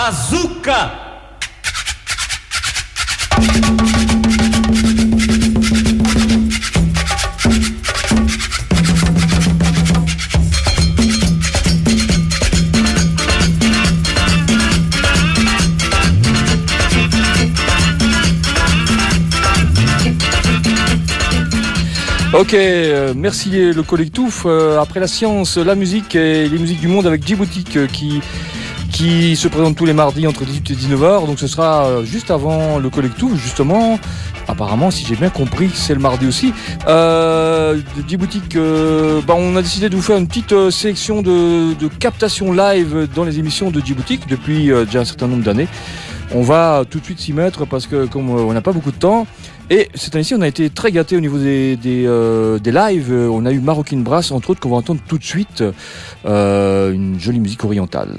Bazooka. Ok, merci le collectif. Après la science, la musique et les musiques du monde avec Djibouti qui se présente tous les mardis entre 18 et 19h. Donc ce sera juste avant le collectif, justement. Apparemment, si j'ai bien compris, c'est le mardi aussi. Djibouti, on a décidé de vous faire une petite sélection de captations live dans les émissions de Djibouti depuis déjà un certain nombre d'années. On va tout de suite s'y mettre parce que comme on n'a pas beaucoup de temps. Et cette année-ci, on a été très gâtés au niveau des lives. On a eu Maroquine Brass, entre autres, qu'on va entendre tout de suite. Une jolie musique orientale.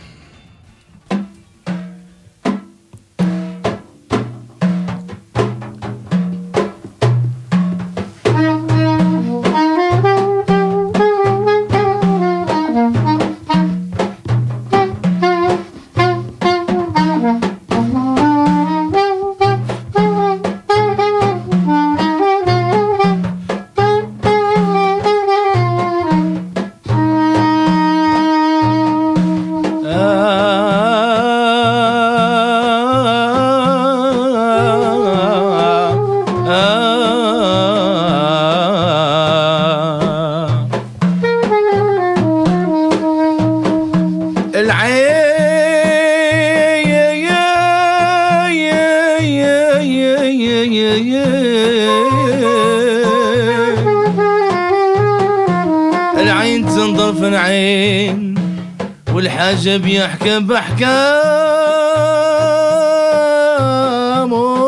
العين تنظر في العين والحاجب يحكي بأحكامه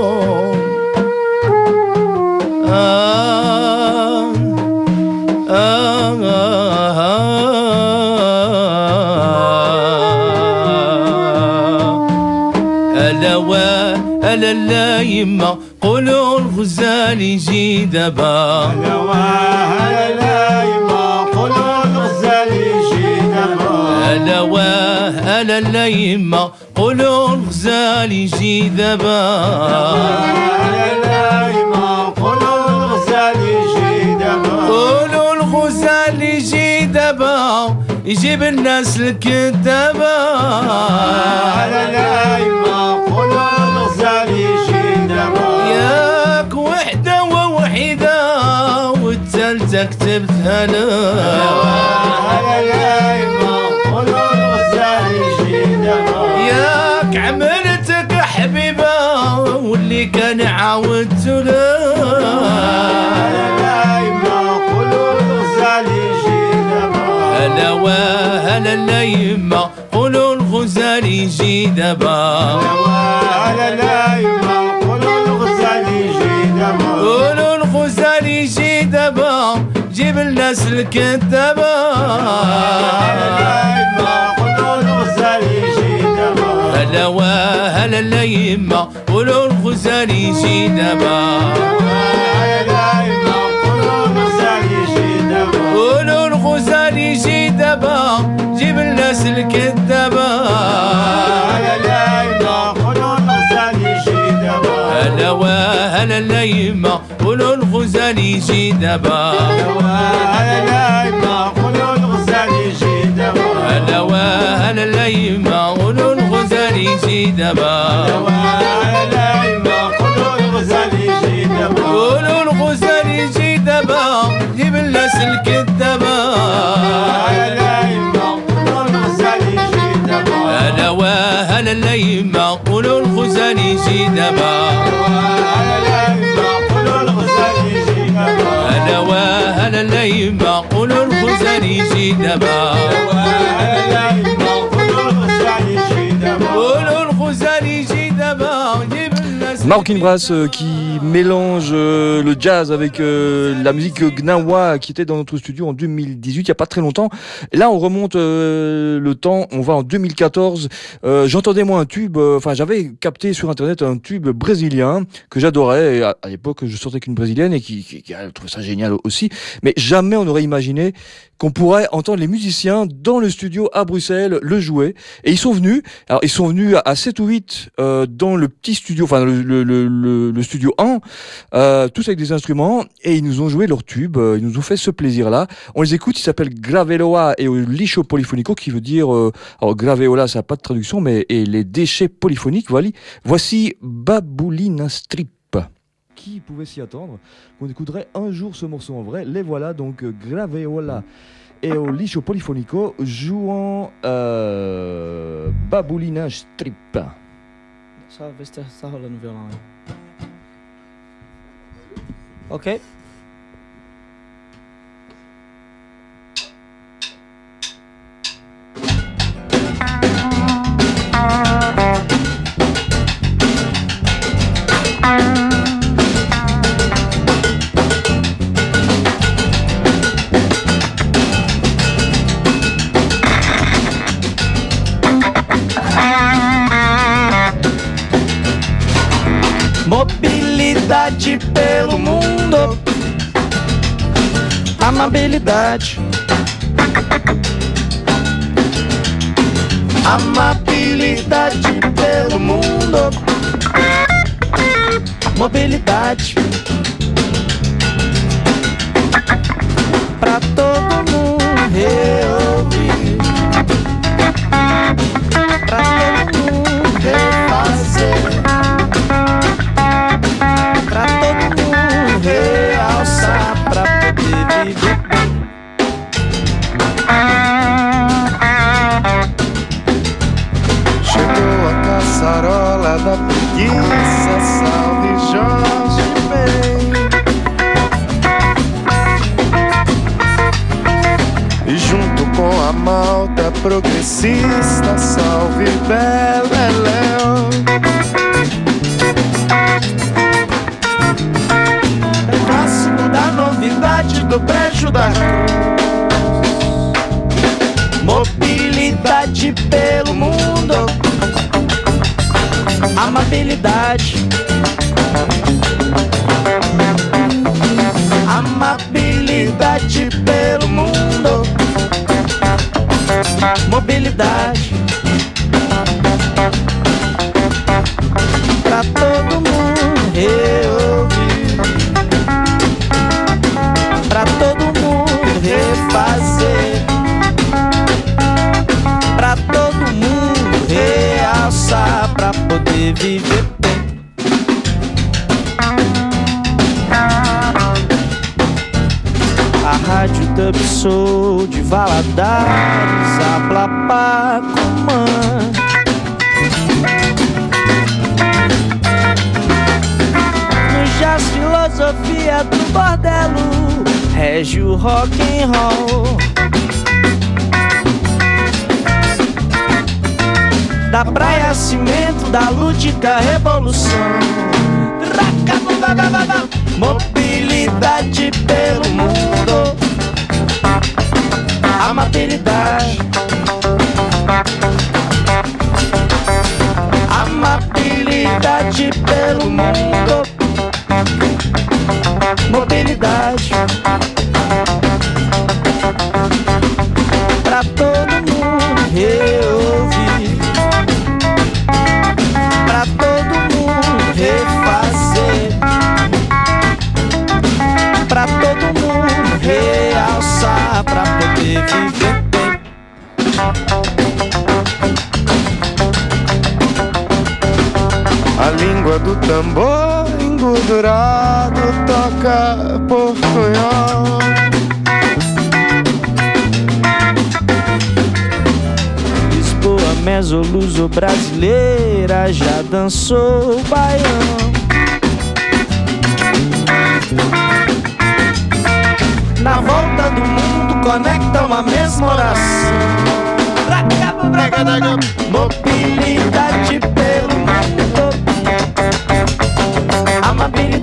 ألا لا يما قولوا الغزال يجي دبا ألا لا يما قولوا الغزال يجي دبا ألا لا يما قولوا الغزال يجي دبا ألا لا يما قولوا الغزال يجي دبا قولوا الغزال يجي دبا يجيب الناس الكذابة ألا لا يما قولوا الغزال يجي دبا ياك وحدة ووحيدة والثالثة كتبتها له ألا لا يما قولوا الغزال يجي دبا ياك عملتك حبيبة واللي كان عاودت له ألا لا يما قولوا الغزال يجي دبا هلا لا يما قولوا الغزال يجي دبا ألا لا يما قولوا الغزال يجي دبا قولوا الغزال يجي دبا جيب الناس الكذابة ألا لا يما قولوا الغزال يجي دبا هلا لا يما قولوا الغزال يجي دبا ألا لا يما قولوا الغزال يجي دبا قولوا الغزال يجي دبا جيب الناس الكذابة ألا لا يما قولوا الغزال يجي دبا هلا لا يما قولوا الغزال يجي دبا ألا لا يما قولوا الغزال يجي دبا هلا لا يما قولوا الغزال يجي دبا ألا لا يما قولوا الغزال يجي دبا قولوا الغزال يجي دبا جيب الناس الكذابة ألا لا يما قولوا الغزال يجي دبا هلا لا يما قولوا الغزال يجي دبا ألا لا يما قولوا الغزال يجي دبا هلا لا يما قولوا الغزال يجي دبا ألا لا يما قولوا الغزال يجي دبا قولوا الغزال يجي دبا جيب الناس Maroquine Brass qui mélange le jazz avec la musique gnawa qui était dans notre studio en 2018, il n'y a pas très longtemps. Et là, on remonte le temps, on va en 2014. J'entendais moi un tube, j'avais capté sur Internet un tube brésilien que j'adorais. Et à l'époque, je sortais qu'une brésilienne et qui a trouvé ça génial aussi. Mais jamais on aurait imaginé qu'on pourrait entendre les musiciens dans le studio à Bruxelles le jouer. Et ils sont venus à 7 ou 8 dans le petit studio, le studio 1, tous avec des instruments, et ils nous ont joué leur tube, ils nous ont fait ce plaisir-là. On les écoute, ils s'appellent Graveloa et Lixo Polifonico, qui veut dire, alors Graveola, ça n'a pas de traduction, mais et les déchets polyphoniques, voici Babulina Strip. Qui pouvait s'y attendre qu'on écouterait un jour ce morceau en vrai? Les voilà, donc Graveola et au Lixo Polifonico jouant Babulina Strip. Só ver se tá rolando o violão aí. Ok? Mobilidade pelo mundo, amabilidade, amabilidade pelo mundo, mobilidade pra todo mundo reouvir, pra todo mundo refazer, pra todo mundo realçar, pra poder viver bem. Chegou a caçarola da preguiça, salve Jorge Ben. E junto com a malta progressista, salve Beleléu. Novidade do brejo da cruz, mobilidade pelo mundo, amabilidade, amabilidade pelo mundo, mobilidade pra todo mundo reouvir, pra todo mundo refazer, pra todo mundo realçar, pra poder viver bem. A Rádio Dub Soul de Valadares, a Blapacumã, no jazz filosofia do bordelo, rege o rock and roll. Da praia cimento, da lúdica revolução, mobilidade pelo mundo, amabilidade, amabilidade pelo mundo, mobilidade pra todo mundo reouvir, pra todo mundo refazer, pra todo mundo realçar, pra poder viver bem. A língua do tambor engordurado toca portunhol. Lisboa, mesoluso brasileira, já dançou o baião. Na volta do mundo conectam a mesma oração. Mobilidade pelo mundo, amabilidade,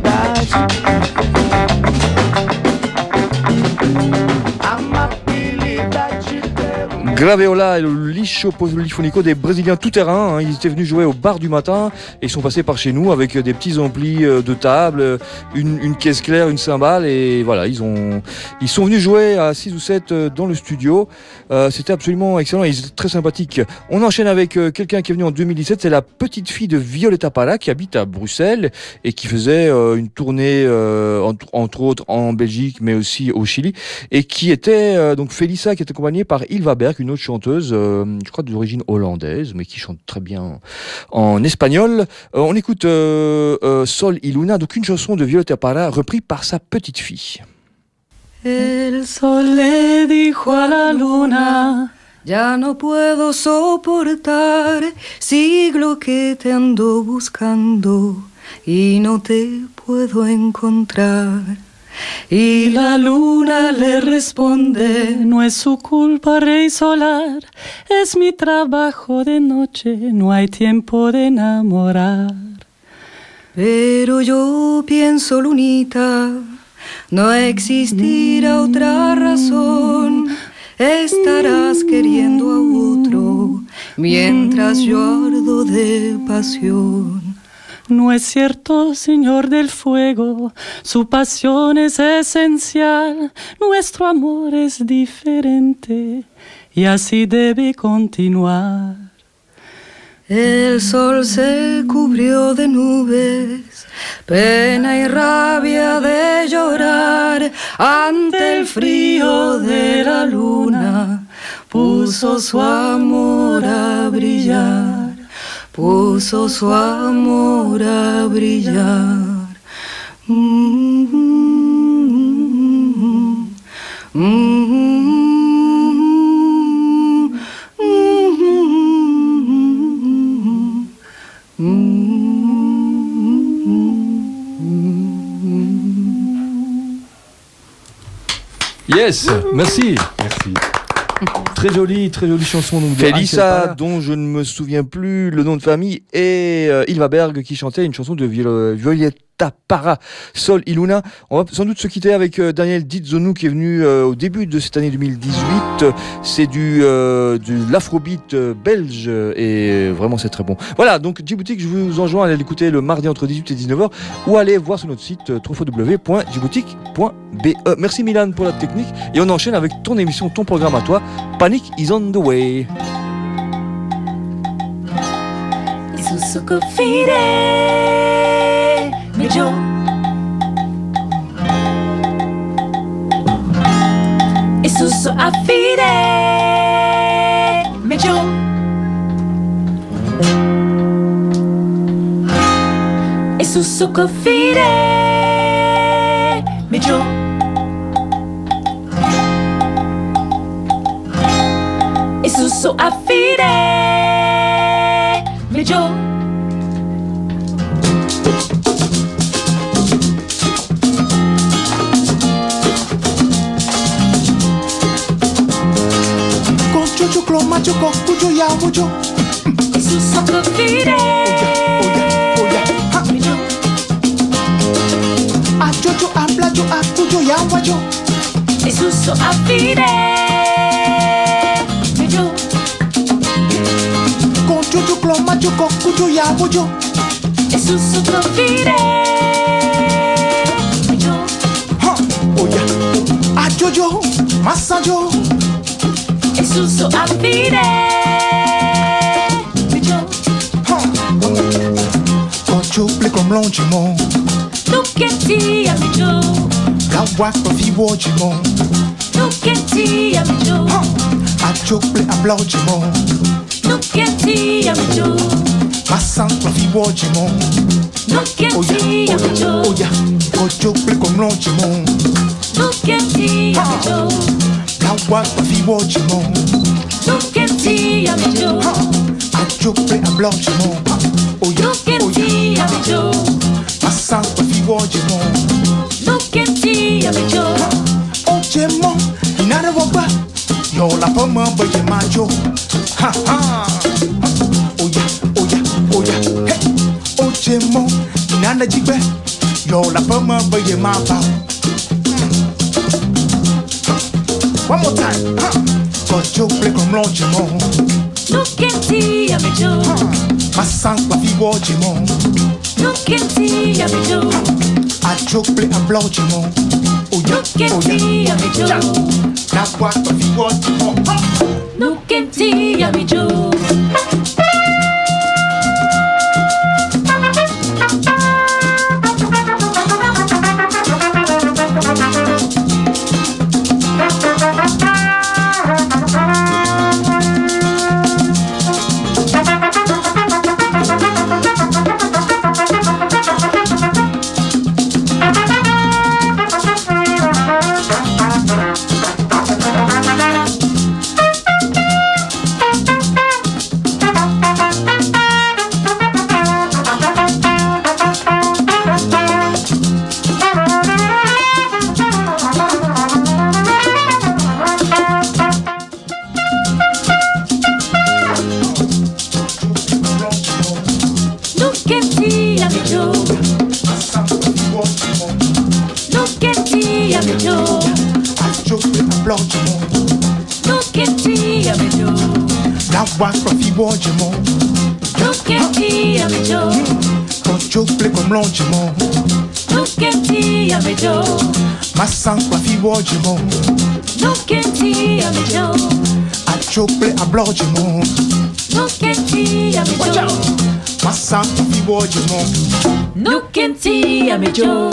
Graveola et le Lixo Polifonico des Brésiliens tout-terrain, hein. Ils étaient venus jouer au bar du matin et ils sont passés par chez nous avec des petits amplis de table, une caisse claire, une cymbale et voilà, ils sont venus jouer à 6 ou 7 dans le studio. C'était absolument excellent et ils étaient très sympathiques. On enchaîne avec quelqu'un qui est venu en 2017, c'est la petite fille de Violeta Parra qui habite à Bruxelles et qui faisait une tournée entre autres en Belgique mais aussi au Chili et qui était donc Félissa qui est accompagnée par Ilva Berg, une autre chanteuse, je crois d'origine hollandaise, mais qui chante très bien en espagnol. On écoute Sol y Luna, donc une chanson de Violeta Parra reprise par sa petite fille. El sol le dijo a la luna, ya no puedo soportar, siglo que te ando buscando y no te puedo encontrar. Y la luna le responde, no es su culpa, rey solar, es mi trabajo de noche, no hay tiempo de enamorar. Pero yo pienso, lunita, no existirá otra razón, estarás queriendo a otro, mientras yo ardo de pasión. No es cierto, señor del fuego, su pasión es esencial, nuestro amor es diferente y así debe continuar. El sol se cubrió de nubes, pena y rabia de llorar, ante el frío de la luna puso su amor a brillar. Puso su amor a brillar. Yes, merci. Merci. Très jolie chanson donc de Félissa, dont je ne me souviens plus le nom de famille, et Ilva Berg qui chantait une chanson de Violeta Parra, Sol y Luna. On va sans doute se quitter avec Daniel Dizonou qui est venu au début de cette année 2018. C'est de l'afrobeat belge et vraiment c'est très bon. Voilà, donc Djiboutique, je vous enjoins à aller l'écouter le mardi entre 18 et 19h ou aller voir sur notre site www.djiboutique.be. Merci Milan pour la technique et on enchaîne avec ton émission, ton programme à toi. Panic is on the way. Yo. E susso a fire me yo. E susso cofire me yo. E susso a fire me yo. Jojo macho kujo ya mujo. Eso sopro fire. Oya, ha. A jojo habla yo a kujo ya wajo. Eso so a fire. Yo. Con jojo macho kujo ya mujo. Eso sopro fire. Yo. Ha. Oya, a jojo masajo. Suso a fire yo. Conchuple con lonchimon. Tu che ti ami yo. La guapa fi wojimon. Tu che ti ami yo. A chuple a blojimon. Tu che ti ami yo. Masan fi wojimon. Tu che ti ami yo. Oya, conchuple con lonchimon. Tu che ti ami yo. La guapa fi wojimon. Tu che ti ami yo. A chuple a blojimon. Tu che ti ami yo. Masan fi wojimon. Tu che ti ami yo. Ojemon, inara waba. Yo la poma baye macho. Ha ha. Oya, hey. Ojemon, inana jigbe. Yo la pomme boye ma bow. One more time, cause Joe play comme l'ongement. Look and see, I'm a Joe. Ma sang la fi wojement. Look and see, I'm a Joe. A Joe play a blogement. Oh yeah, Look and see, I'm a Joe. Na boîte la fi wojement. Look and see, I'm a Joe. Look and see, I'm a Joe. Quand Joe play comme l'ongement. Look and see, I'm a Joe. Ma sang la fi wojement. Look and see, I'm a Joe. A Joe play a blogement. Look and see, I'm a Joe. Ma sang la fi wojement. Look and see, I'm a Joe.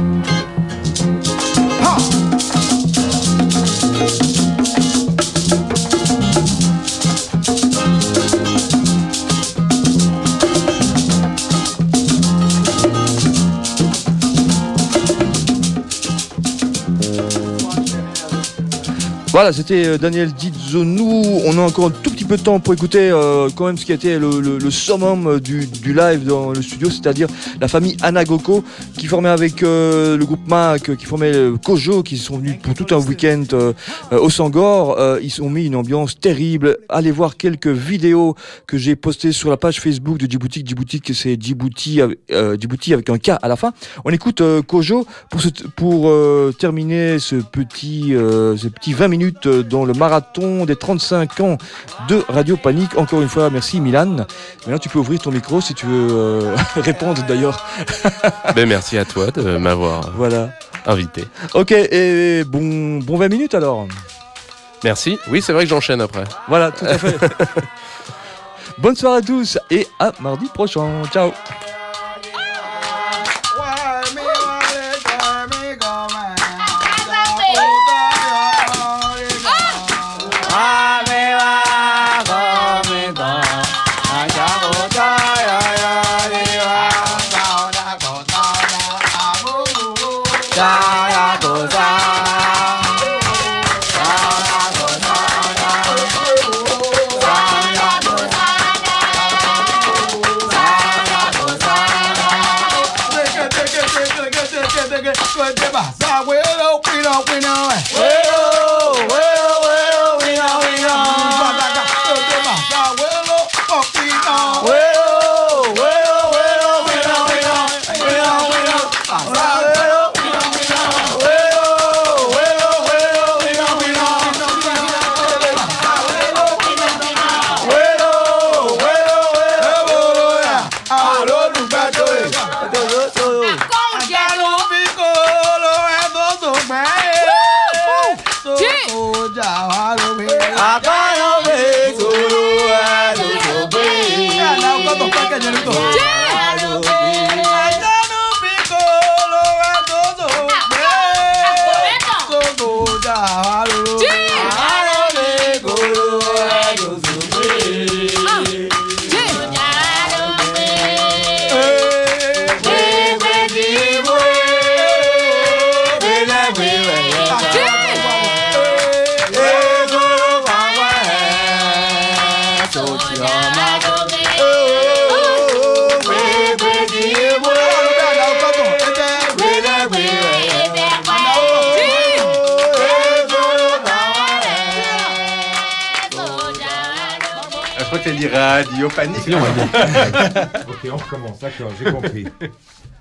Voilà, c'était Daniel Dizonou. On a encore un tout petit peu de temps pour écouter quand même ce qui a été le summum du live dans le studio, c'est-à-dire la famille Anagoko qui formait avec le groupe Mac, qui formait Kojo, qui sont venus pour tout un week-end au Sangor. Ils ont mis une ambiance terrible. Allez voir quelques vidéos que j'ai postées sur la page Facebook de Djibouti. Djibouti, c'est Djibouti avec un K à la fin. On écoute Kojo pour terminer ce petit 20 minutes dans le marathon des 35 ans de Radio Panique. Encore une fois, merci Milan. Maintenant, tu peux ouvrir ton micro si tu veux répondre d'ailleurs. Ben, merci à toi de m'avoir invité. Ok, et bon 20 minutes alors. Merci. Oui, c'est vrai que j'enchaîne après. Voilà, tout à fait. Bonne soirée à tous et à mardi prochain. Ciao. Je crois que t'as dit Radio Panique. Ok, on recommence, d'accord, j'ai compris.